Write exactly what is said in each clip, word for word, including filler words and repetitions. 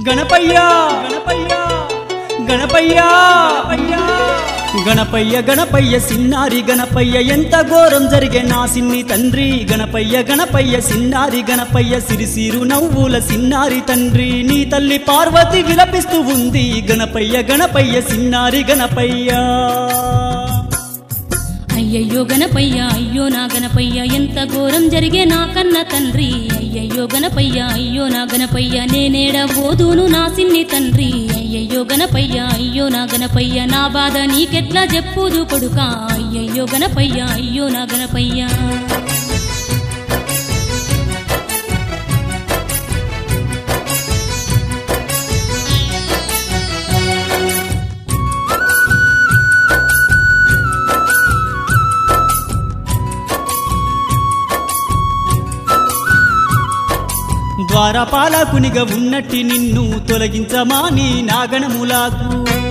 గణపయ్య గణపయ్య గణపయ్య గణపయ్య గణపయ్య సిన్నారి గణపయ్య ఎంత ఘోరం జరిగే నా సిన్ని తండ్రి గణపయ్య గణపయ్య సిన్నారి గణపయ్య సిరిసిరు నవ్వుల సిన్నారి తండ్రి నీ తల్లి పార్వతి విలపిస్తూ ఉంది గణపయ్య గణపయ్య సిన్నారి గణపయ్య అయ్యయ్యో గణపయ్య అయ్యో నా గణపయ్య ఎంత ఘోరం జరిగే నా కన్న తండ్రి అయ్యయ్యో గణపయ్య అయ్యో నా గణపయ్య నేనేడ బోధును నా సిన్ని తండ్రి అయ్యయ్యో గణపయ్య అయ్యో నా గణపయ్య నా బాధ నీకెట్లా చెప్పుదు కొడుకా అయ్యయ్యో గణపయ్య అయ్యో నా గణపయ్య ద్వారపాలకునిగా ఉన్నట్టి నిన్ను తొలగించమాని నాగణములాకు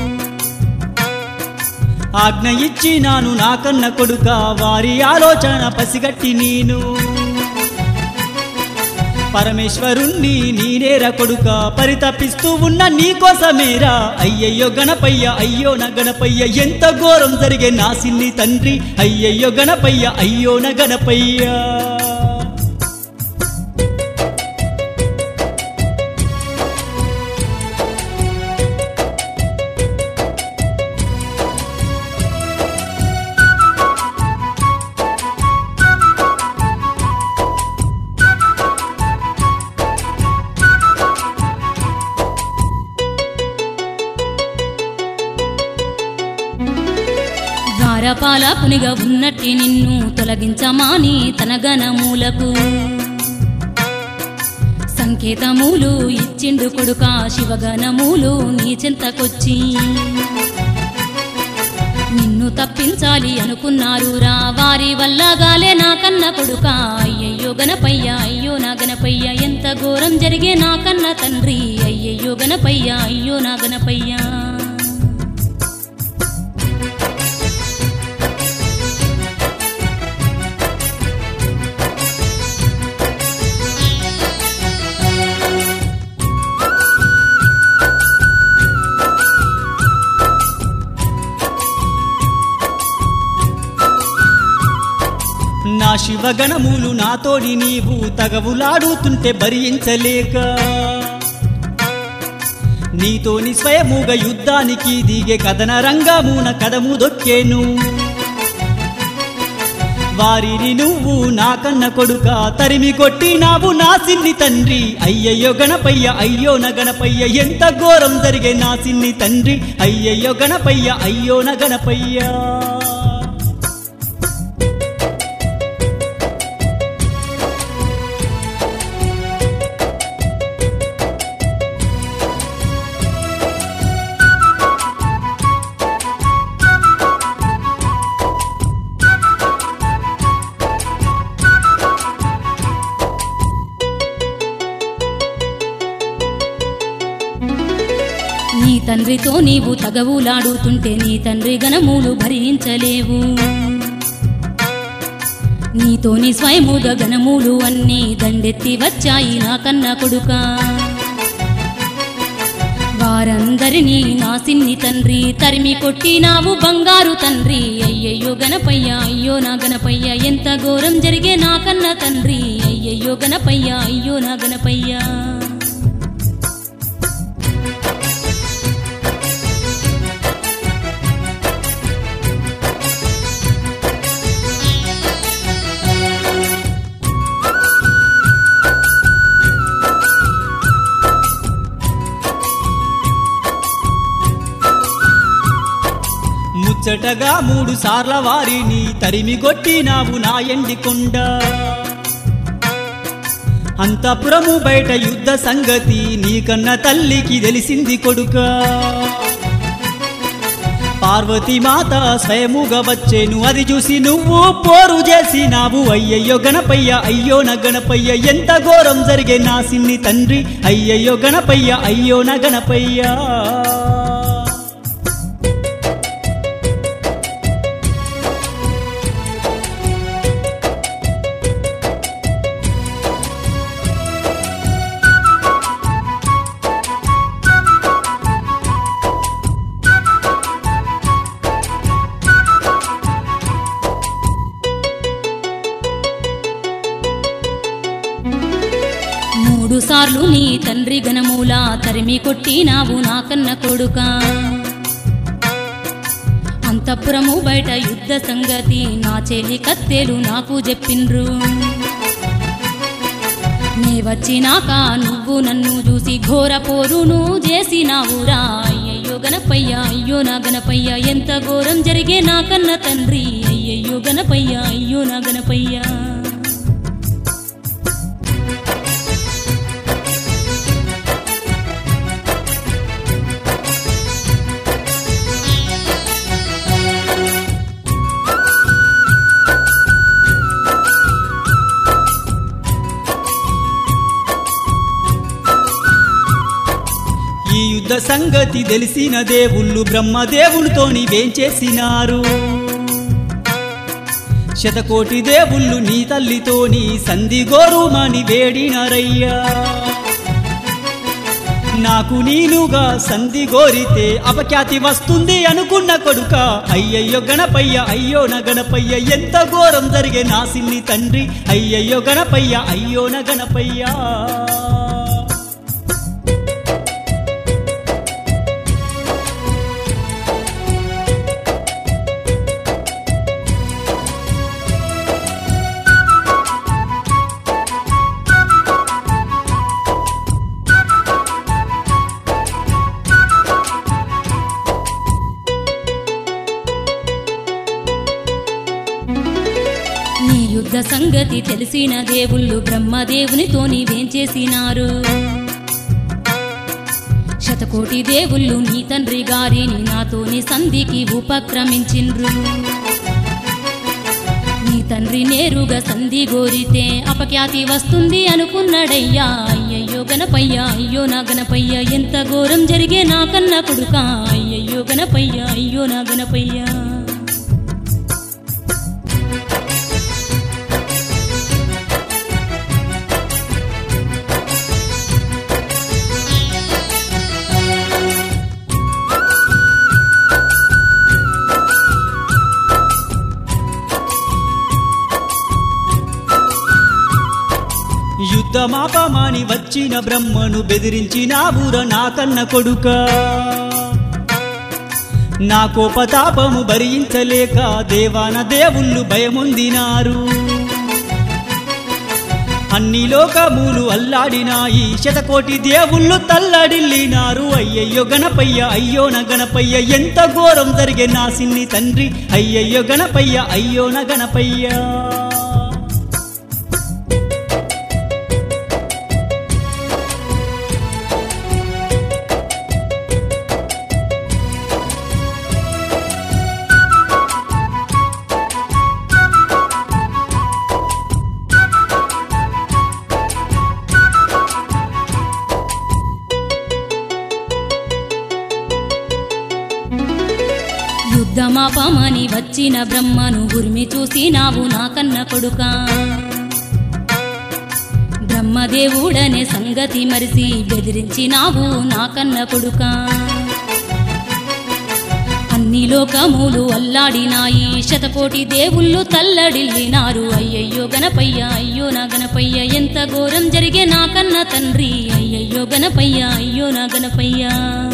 ఆజ్ఞ ఇచ్చినాను నా కన్న కొడుక వారి ఆలోచన పసిగట్టి నేను పరమేశ్వరుణ్ణి నీనేర కొడుక పరితపిస్తూ ఉన్న నీకోసమేరా అయ్యయ్యో గణపయ్య అయ్యో నా గణపయ్య ఎంత ఘోరం జరిగే నా సిన్ని తండ్రి అయ్యయ్యో గణపయ్య అయ్యో నా గణపయ్య ద్వారపాలకునిగా ఉన్నట్టి నిన్ను తొలగించమాని తన గణములకు సంకేతములు ఇచ్చిండు కొడుక శివగణములు నీ చెంతకొచ్చి నిన్ను తప్పించాలి అనుకున్నారురా వారి వల్ల గాలే నా కన్న కొడుక అయ్యయ్యో గణపయ్య అయ్యో నా గణపయ్య ఎంత ఘోరం జరిగే నా కన్న తండ్రి అయ్యయ్యో గణపయ్య అయ్యో నా గణపయ్య నా శివగణములు నాతోని నీవు తగవులాడుతుంటే భరించలేక నీతోని స్వయముగా యుద్ధానికి దిగే కథన రంగమున కదము దొక్కేను వారిని నువ్వు నా కన్న కొడుక తరిమి కొట్టినావు నా సిన్ని తండ్రి అయ్యయ్యో గణపయ్య అయ్యో నా గణపయ్య ఎంత ఘోరం జరిగే నా సిన్ని తండ్రి అయ్యయ్యో గణపయ్య అయ్యో నా గణపయ్య నీ తండ్రితో నీవు తగవులాడుతుంటే నీ తండ్రి గణములు భరించలేవు నీతోని స్వయముగా గణములు అన్నీ దండెత్తి వచ్చాయి నా కన్న కొడుక వారందరినీ నా సిన్ని తండ్రి తరిమి కొట్టినావు బంగారు తండ్రి అయ్యయ్యో గణపయ్య అయ్యో నా గణపయ్య ఎంత ఘోరం జరిగే నా కన్న తండ్రి అయ్యయ్యో గణపయ్య అయ్యో నా గణపయ్య ముచ్చటగా మూడు సార్ల వారిని తరిమి కొట్టినావు నా ఎండికొండ అంతఃపురము బయట యుద్ధ సంగతి నీకన్న తల్లికి తెలిసింది కొడుక పార్వతీ మాత స్వయముగా వచ్చేను అది చూసి నువ్వు పోరు చేసినావు అయ్యయ్యో గణపయ్య అయ్యో నా గణపయ్య ఎంత ఘోరం జరిగే నా సిన్ని తండ్రి అయ్యయ్యో గణపయ్య అయ్యో నా గణపయ్య మూడు సార్లు నీ తండ్రి గణమూల తరిమి కొట్టినావు నా కన్న కొడుకా అంతఃపురము బయట యుద్ధ సంగతి నా చెలి కత్తెలు నాకు చెప్పిండ్రు నే వచ్చినాక నువ్వు నన్ను చూసి ఘోర పోరును చేసినావురా అయ్యయ్యో గణపయ్య అయ్యో నా గణపయ్య ఎంత ఘోరం జరిగే నా కన్న తండ్రి అయ్యయ్యో గణపయ్య అయ్యో నా గణపయ్య ఈ యుద్ధ సంగతి తెలిసిన దేవుళ్ళు బ్రహ్మదేవునితోని వేంచేసినారు శతకోటి దేవుళ్ళు నీ తల్లితోని సంధి గోరుమని వేడినారయ్యా నాకు నీనుగా సంధి గోరితే అపఖ్యాతి వస్తుంది అనుకున్న కొడుక అయ్యయ్యో గణపయ్య అయ్యో నా గణపయ్య ఎంత ఘోరం జరిగే నా సిన్ని తండ్రి అయ్యయ్యో గణపయ్య అయ్యో నా గణపయ్య యుద్ధ సంగతి తెలిసిన దేవుళ్ళు బ్రహ్మదేవునితోని వేంచేసినారు శతకోటి దేవుళ్ళు నీ తండ్రి గారిని నాతోని సంధికి ఉపక్రమించిండ్రు నీ తండ్రి నేరుగా సంధి గోరితే అపఖ్యాతి వస్తుంది అనుకున్నాడయ్యా అయ్యయ్యో గణపయ్య అయ్యో నా గణపయ్య ఎంత ఘోరం జరిగే నా కన్న కొడుకా అయ్యయ్యో గణపయ్య అయ్యో నా గణపయ్య యుద్ధమాపమాని వచ్చిన బ్రహ్మను బెదిరించినావుర నా కన్న కొడుక నా కోపతాపము భరించలేక దేవాన దేవుళ్ళు భయముందినారు అన్ని లోకములు అల్లాడినాయి శతకోటి దేవుళ్ళు తల్లడిల్లినారు అయ్యయ్యో గణపయ్య అయ్యో నా గణపయ్య ఎంత ఘోరం జరిగే నా సిన్ని తండ్రి అయ్యయ్యో గణపయ్య అయ్యో నా గణపయ్య యుద్ధమాపమని వచ్చిన బ్రహ్మను ఉరిమి చూసినావు నా కన్న కొడుకా బ్రహ్మదేవుడనే సంగతి మరిసి బెదిరించినావు నా కన్న కొడుకా అన్ని లోకములు అల్లాడినాయి శతకోటి దేవుళ్ళు తల్లడిల్లినారు అయ్యయ్యో గణపయ్య అయ్యో నా గణపయ్య ఎంత ఘోరం జరిగే నా కన్న తండ్రి అయ్యయ్యో గణపయ్య అయ్యో నా గణపయ్య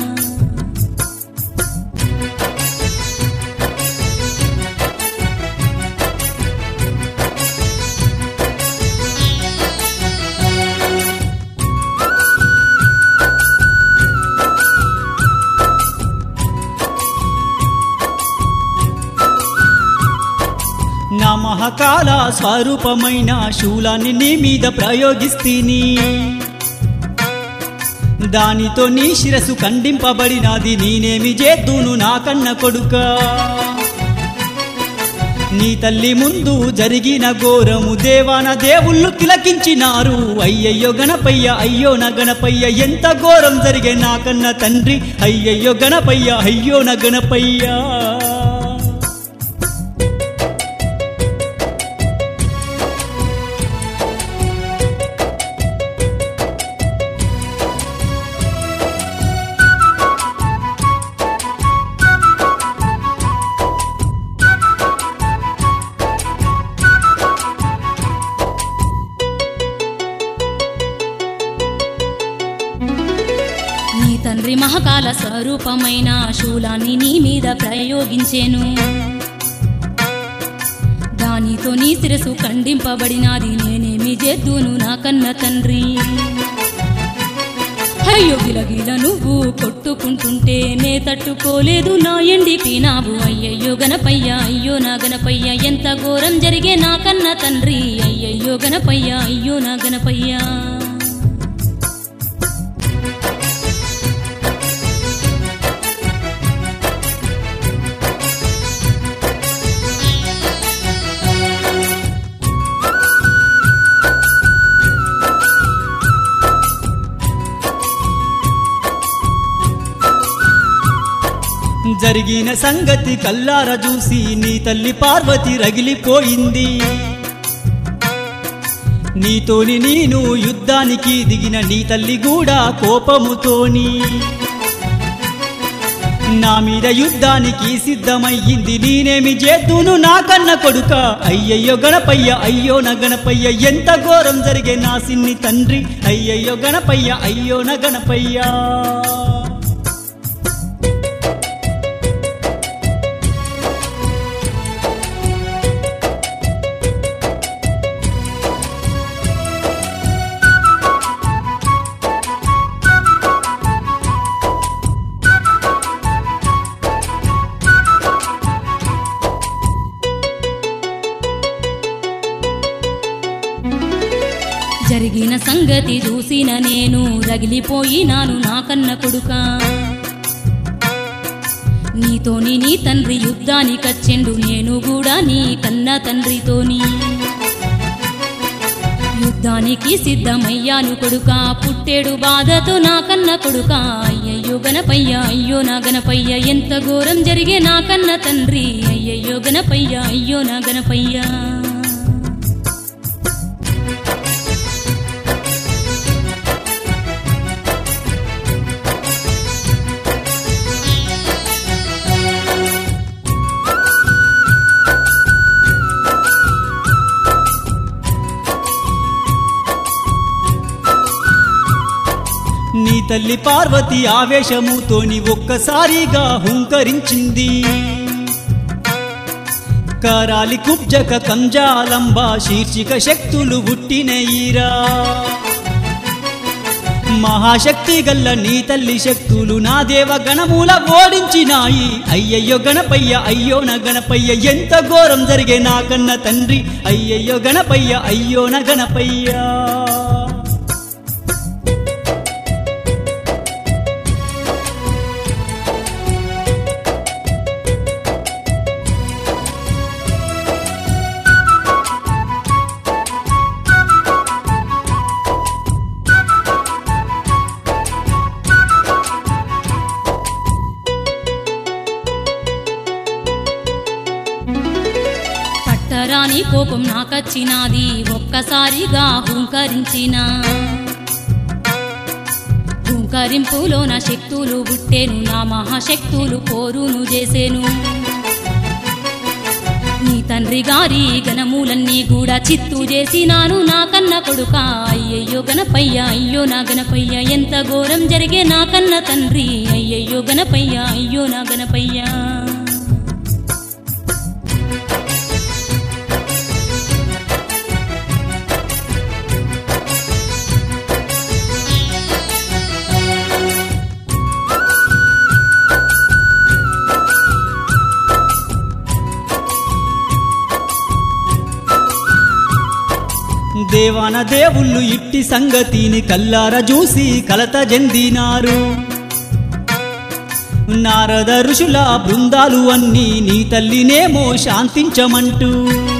నా మహాకాల స్వరూపమైన శూలాన్ని నీ మీద ప్రయోగిస్తీని దానితో నీ శిరసు ఖండింపబడినది నేనేమి చేద్దును నా కన్న కొడుక నీ తల్లి ముందు జరిగిన ఘోరము దేవాన దేవుళ్ళు తిలకించినారు అయ్యయ్యో గణపయ్య అయ్యో నా గణపయ్య ఎంత ఘోరం జరిగే నా కన్న తండ్రి అయ్యయ్యో గణపయ్య అయ్యో నా గణపయ్య తండ్రి మహకాల స్వరూపమైన శూలాన్ని నీ మీద ప్రయోగించేను. దానితో నీ శిరసు ఖండింపబడినాది, నేనేమి చేద్దును నా కన్న తండ్రి. అయ్యో గిలగిల నువ్వు కొట్టుకుంటుంటే నే తట్టుకోలేదు, నా ఎండిపినావు. అయ్యయ్యో గణపయ్య, అయ్యో నా గణపయ్య, ఎంత ఘోరం జరిగే నా కన్న తండ్రి. అయ్యయ్యో గణపయ్య, అయ్యో నా గణపయ్య. జరిగిన సంగతి కల్లార చూసి నీ తల్లి పార్వతి రగిలిపోయింది. నీతోని నేను యుద్ధానికి దిగిన నీ తల్లి కూడా కోపముతోని నా మీద యుద్ధానికి సిద్ధమయ్యింది. నేనేమి చేద్దును నా కన్న కొడుక. అయ్యయ్యో గణపయ్య, అయ్యో నా గణపయ్య, ఎంత ఘోరం జరిగే నా సిన్ని తండ్రి. అయ్యయ్యో గణపయ్య, అయ్యో నా గణపయ్య. జరిగిన సంగతి చూసిన నేను రగిలిపోయినాను నా కన్న కొడుక. నీతోని నీ తండ్రి యుద్ధానికచ్చెండు, నేను కూడా నీ కన్న తండ్రితోని యుద్ధానికి సిద్ధమయ్యాను కొడుక. పుట్టేడు బాధతో నా కన్న కొడుక. అయ్యయ్యో గణపయ్య, అయ్యో నా గణపయ్య, ఎంత ఘోరం జరిగే నా కన్న తండ్రి. అయ్యయ్యో గణపయ్య, అయ్యో నా గణపయ్య. నీ తల్లి పార్వతి ఆవేశముతోని ఒక్కసారిగా హుంకరించింది. కరాలి కుబ్జక కంజాలంబ శీర్షిక శక్తులు పుట్టినయిరా. మహాశక్తి గల్ల నీ తల్లి శక్తులు నా దేవ గణముల ఓడించినాయి. అయ్యయ్యో గణపయ్య, అయ్యో నా గణపయ్య, ఎంత ఘోరం జరిగే నా కన్న తండ్రి. అయ్యయ్యో గణపయ్య, అయ్యో నా గణపయ్య. రాని కోపం నాకచ్చినాది, ఒక్కసారిగా హుంకరించిన. హుంకరింపులో నా శక్తులు పుట్టేను, నా మహాశక్తులు పోరును చేసేను. నీ తండ్రి గారి గణములన్నీ కూడా చిత్తు చేసినాను నా కన్న కొడుక. అయ్యయ్యో గణపయ్య, అయ్యో నా గణపయ్య, ఎంత ఘోరం జరిగే నా కన్న తండ్రి. అయ్యయ్యో గణపయ్య, అయ్యో నా గణపయ్య. దేవాన దేవుళ్ళు ఇట్టి సంగతిని కల్లార చూసి కలత చెందినారు. నారద ఋషుల బృందాలు అన్నీ నీ తల్లినేమో శాంతించమంటూ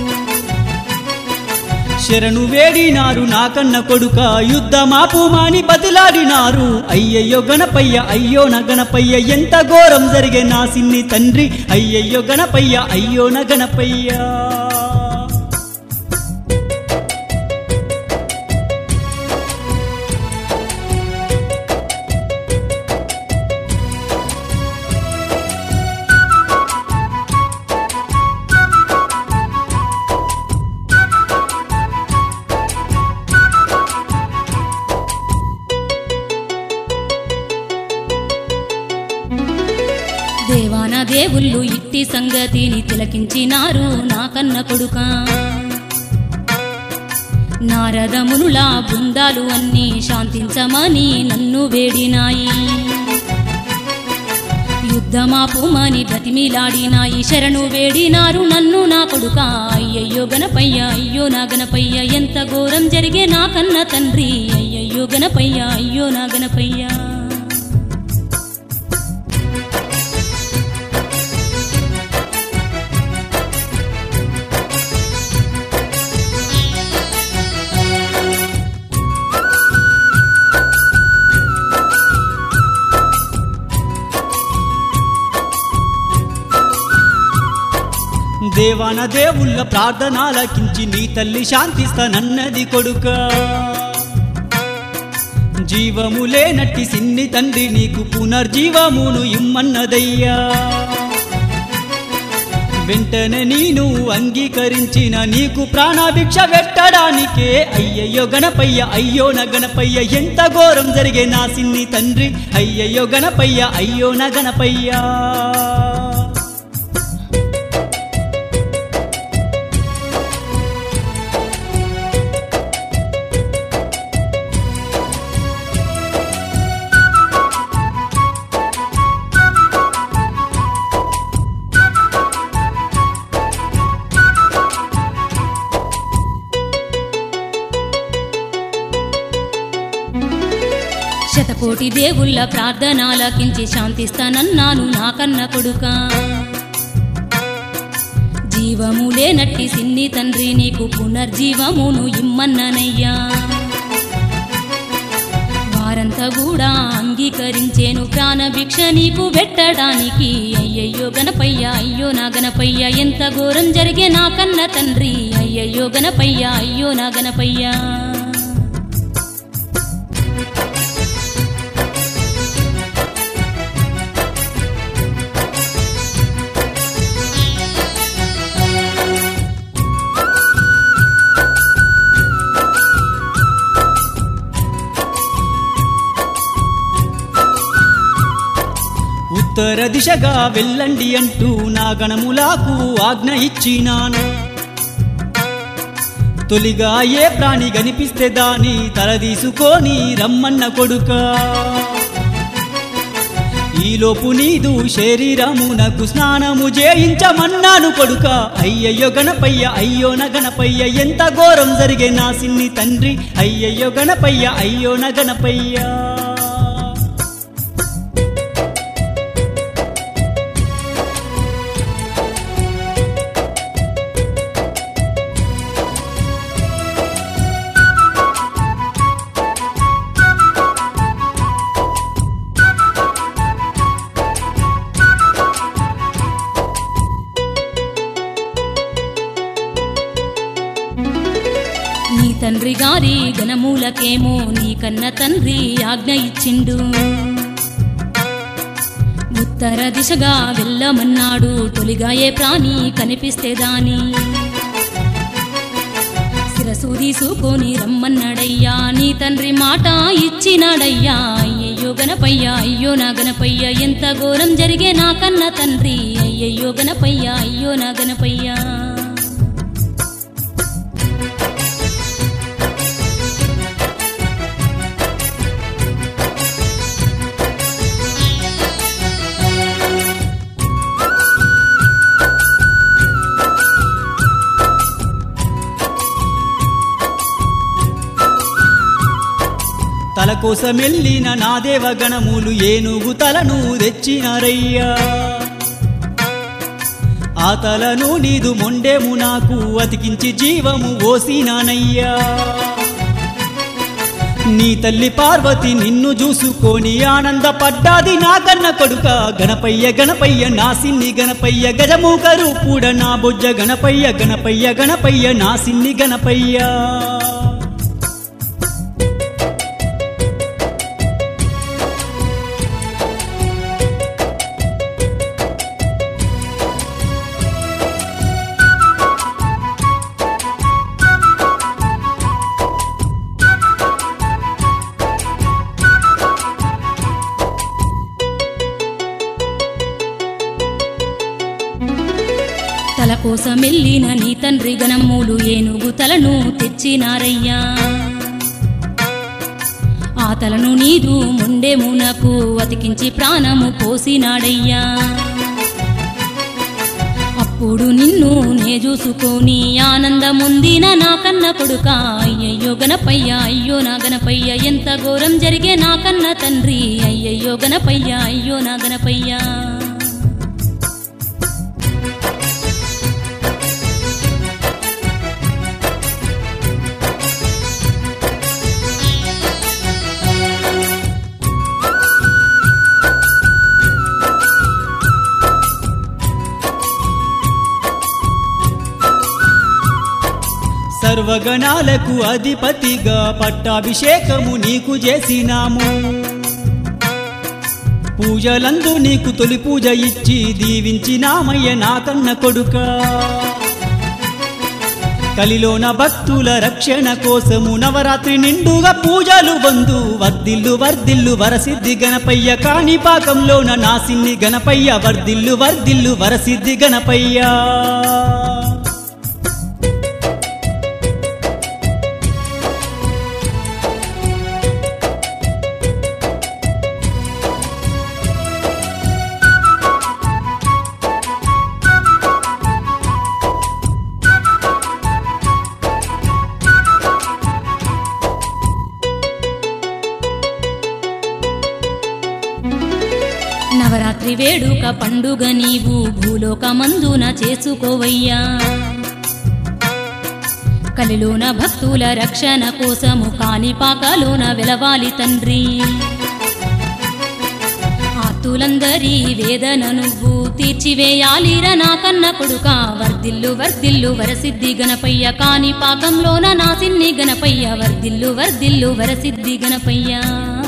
శరణు వేడినారు నా కన్న కొడుక. యుద్ధమాపుమాని బతిలాడినారు. అయ్యయ్యో గణపయ్య, అయ్యో నా గణపయ్య, ఎంత ఘోరం జరిగే నా సిన్ని తండ్రి. అయ్యయ్యో గణపయ్య, అయ్యో నా గణపయ్య. దేవుళ్ళు ఇట్టి సంగతిని తిలకించినారు నా కన్న కొడుకా నారదమునులా బృందాలు అన్నీ శాంతించమని నన్ను వేడినాయి యుద్ధమాపుమని బ్రతిమిలాడినాయి శరణు వేడినారు నన్ను నా కొడుకా అయ్యయ్యో గణపయ్య అయ్యో నా గణపయ్య ఎంత ఘోరం జరిగే నా కన్న తండ్రి అయ్యయ్యో గణపయ్య అయ్యో నా గణపయ్య దేవాన దేవుళ్ళ ప్రార్థనాలకించి నీ తల్లి శాంతిస్తానన్నది కొడుక జీవము లేనట్టి సిన్ని తండ్రి నీకు పునర్జీవమును ఇమ్మన్నదయ్యా వెంటనే నేను అంగీకరించిన నీకు ప్రాణభిక్ష పెట్టడానికే అయ్యయ్యో గణపయ్య అయ్యో నా గణపయ్య ఎంత ఘోరం జరిగే నా సిన్ని తండ్రి అయ్యయ్యో గణపయ్య అయ్యో నా గణపయ్య శతకోటి దేవుళ్ళ ప్రార్థనాలకించి శాంతిస్తానన్నాను నా కన్న కొడుకా జీవము లేనట్టి సిన్ని తండ్రి నీకు పునర్జీవమును ఇమ్మన్ననయ్యా వారంతా కూడా అంగీకరించేను ప్రాణభిక్ష నీకు పెట్టడానికి అయ్యయ్యో గణపయ్య అయ్యో నా గణపయ్య ఎంత ఘోరం జరిగే నా కన్న తండ్రి అయ్యయ్యో గణపయ్య అయ్యో నా గణపయ్య ఉత్తర దిశగా వెళ్ళండి అంటూ నా గణములకు ఆజ్ఞ ఇచ్చినాను తొలిగా ఏ ప్రాణి కనిపిస్తే దాని తల తీసుకొని రమ్మన్న కొడుక ఈలోపు నీదు శరీరమునకు స్నానము చేయించమన్నాను కొడుక అయ్యయ్యో గణపయ్య అయ్యో నా గణపయ్య ఎంత ఘోరం జరిగే నా సిన్ని తండ్రి అయ్యయ్యో గణపయ్య అయ్యో నా గణపయ్య నీ తండ్రి గారి గణమూలకేమో నీ కన్న తండ్రి ఆజ్ఞ ఇచ్చిండు ఉత్తర దిశగా వెళ్ళమన్నాడు తొలిగా ఏ ప్రాణి కనిపిస్తే దాని శిరసు తీసుకొని రమ్మన్నాడయ్యా నీ తండ్రి మాట ఇచ్చినాడయ్యా అయ్యయ్యో గణపయ్య అయ్యో నా గణపయ్య ఎంత ఘోరం జరిగే నా కన్న తండ్రి అయ్యయ్యో గణపయ్య అయ్యో నా గణపయ్య తల కోసమెళ్ళిన నా దేవగణములు ఏనుగు తలను తెచ్చినారయ్యా ఆ తలను నీదు మొండేము నాకు అతికించి జీవము ఓసినానయ్యా నీ తల్లి పార్వతి నిన్ను చూసుకొని ఆనందపడ్డాది నా కన్న కొడుక గణపయ్య గణపయ్య నా సిన్ని గణపయ్య గజముఖ రూపుడ నా బొజ్జ గణపయ్య గణపయ్య గణపయ్య నా సిన్ని గణపయ్య కోసమెల్లిన నీ తండ్రి గణమ్ములు ఏనుగు తలను తెచ్చినారయ్యా ఆ తలను నీదు మొండెమునకు అతికించి ప్రాణము పోసినాడయ్యా అప్పుడు నిన్ను నే చూసుకొని ఆనందముందిన నా కన్న కొడుక అయ్యయ్యో గణపయ్య అయ్యో నా గణపయ్య ఎంత ఘోరం జరిగే నా కన్న తండ్రి అయ్యయ్యో గణపయ్య అయ్యో నా గణపయ్య సర్వగణాలకు అధిపతిగా పట్టాభిషేకము నీకు చేసినాము పూజలందు నీకు తొలి పూజ ఇచ్చి దీవించినామయ్య నా కన్న కొడుక కలిలోన భక్తుల రక్షణ కోసము నవరాత్రి నిండుగా పూజలు బందు వర్ధిల్లు వర్ధిల్లు వరసిద్ధి గణపయ్య కాణిపాకంలోన నా సిన్ని గణపయ్య వర్ధిల్లు వర్ధిల్లు వరసిద్ధి గణపయ్య నవరాత్రి వేడుక పండుగ నీవు భూలోకమందున చేసుకోవయ్యా కలిలోన భక్తుల రక్షణ కోసము కాణిపాకలోన వెలవాలి తండ్రి ఆతులందరి వేదన నువ్వు తీర్చివేయాలిరా నా కన్న కొడుక వర్ధిల్లు వర్ధిల్లు వరసిద్ధి గణపయ్య కాణిపాకంలోన నా సిన్ని గణపయ్య వర్ధిల్లు వర్ధిల్లు వరసిద్ధి గణపయ్య